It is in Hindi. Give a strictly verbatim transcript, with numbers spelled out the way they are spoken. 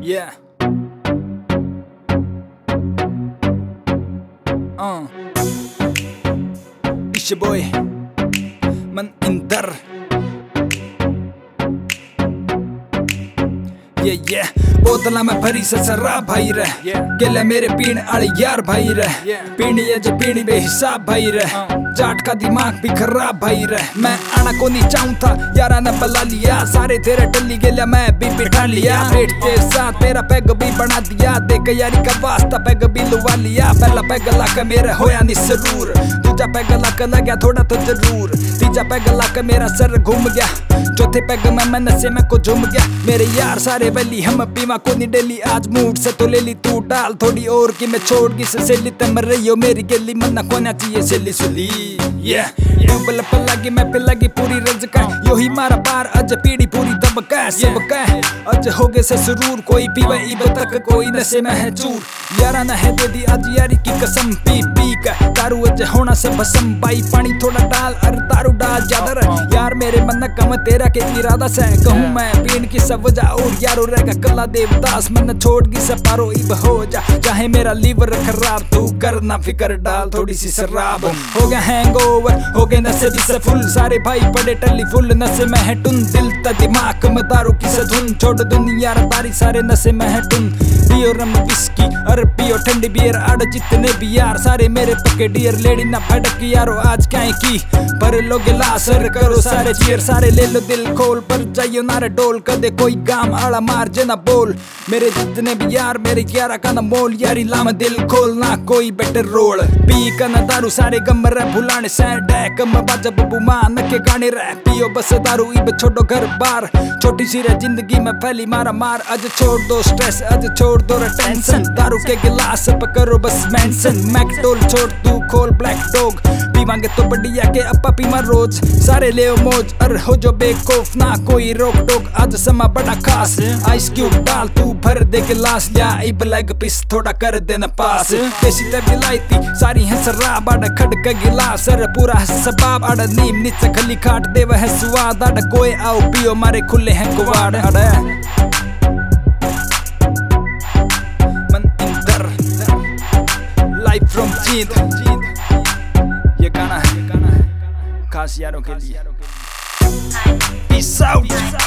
Yeah. Uh. It's your boy, Man Inter. Yeah, yeah. बोतला में भरी से शराब भाई रे, गेले मेरे पीण आले यार भाई रे, पीणी है जो पीणी बेहिसाब भाई रे, जाट का दिमाग भी खराब भाई रे। मैं आना को नहीं चाहूं था यारा ने बुला लिया, सारे तेरे टल्ली गेले मैं भी बिठा लिया, पेट के साथ मेरा पैग भी बना दिया, देख यारी का वास्ता पैग भी लुवा लिया। पहला पैग लाके मेरे होया नहीं सरूर, दूजा पैग लाके लगा थोड़ा तो जरूर, तीजा पैग लाके मेरा सर घूम गया, चौथे पैग में मैं नशे में को झूम गया। मेरे यार सारे वैली हम पीवा को नहीं डेली, आज मूड से तो ले ली तू डाल थोड़ी और की मैं छोड़ की से सेली तम रही हो मेरी गली मन्ना कोना चाहिए सेली सुली। Yeah, डूबल पर लगी मैं पे लगी पूरी रज का, यो ही मारा बार अज पीड़ी पूरी दब का सब का, अज हो गए से सुरूर कोई पीवे इब तक कोई नशे में है चूर, यारा ना है दे दी आज यारी की कसम पी पी का, दारू अज होना से भसम बाई पानी थोड़ा डाल अर दारू डाल ज्यादा रह यार मेरे मन कम तेरा के इरादा से कहूँ मैं पीण की सब वजह और यारो रहेगा कला देवदास मन छोड़ की सपारो इब हो जा, चाहे मेरा लीवर खराब तू करना फिकर डाल थोड़ी सी शराब, हो गया हैंगओवर हो गए नशे से फुल, सारे भाई बड़े टल्ली फुल नशे में है टुन, दिल ता दिमाग में दारू की सधुन, छोड़ दुनिया तारी सारे नशे में है टुन, पियो रम विस्की अरे पियो ठंडी बियर आड़ जितने भी यार सारे मेरे पक्के डियर, लेडी ना भड़क यारो आज क्या की पर लोग लासर करो सारे चीयर, सारे ले लो दिल खोल पर जाइयो नारे डोल कदे कोई गाम आड़ा मार जना बोल, मेरे जितने भी यार मेरे ग्यारह का ना मोल, यारी लाम दिल खोल ना कोई बेटर रोल, पी का ना दारू सारे गम रह भुलाने सैड है कम बाजा बबू मान के गाने रह पियो बस दारू इब छोड़ो घर बार, छोटी सी रह जिंदगी में फैली मारा मार, आज छोड़ दो स्ट्रेस आज छोड़ दो टेंशन, दारू के गिलास पकड़ो बस मेंशन, मैकडोल छोड़ तू खोल ब्लैक डॉग, पीवांगे तो बढ़िया के अपा पीमा रोज, सारे ले मौज और हो जो बेखौफ ना कोई रोक टोक, आज समा बड़ा खास, आइस क्यूब डाल तू भर दे गिलास, या इब लेग पीस थोड़ा कर देना पास, देसी तभी लाइती सारी है शराब आड़ा खड़ का गिलास अरे पूरा है सबाब आड़ा नीम नीचे खली खाट देव है स्वाद आड़ा कोई आओ पियो मारे खुले हैं कुवाड़ अड़े मन इंटर लाइव फ्रॉम जींद, ये गाना है खास यारों के लिए। Peace out.